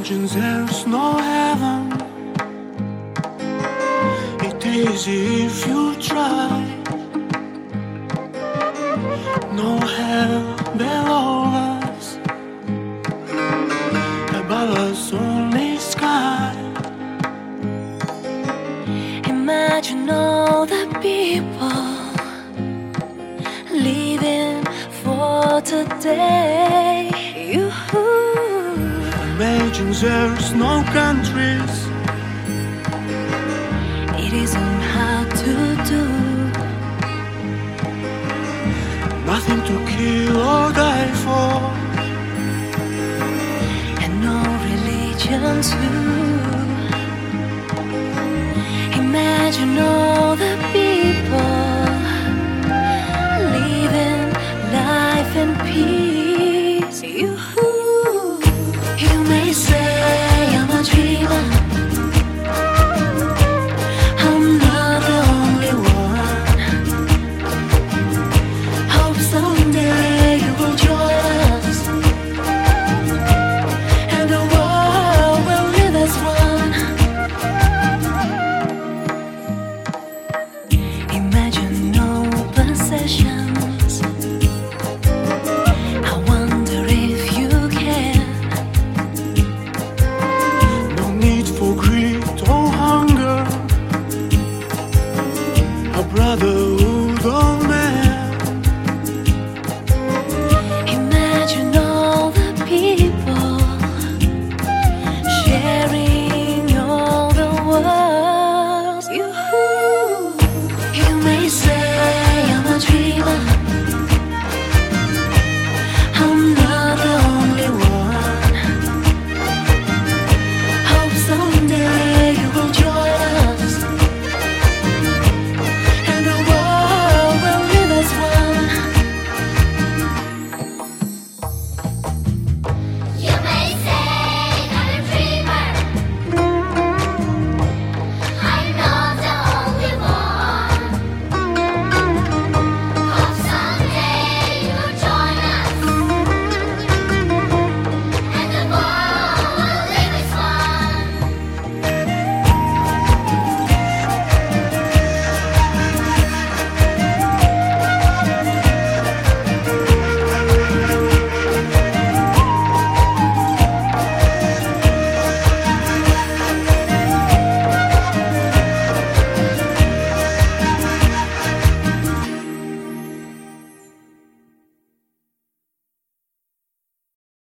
Imagine there's no heaven. It is if you try. No hell below us, above us only sky. Imagine all the people living for today. You Imagine there's no countries. It isn't hard to do. Nothing to kill or die for. And no religion too. Imagine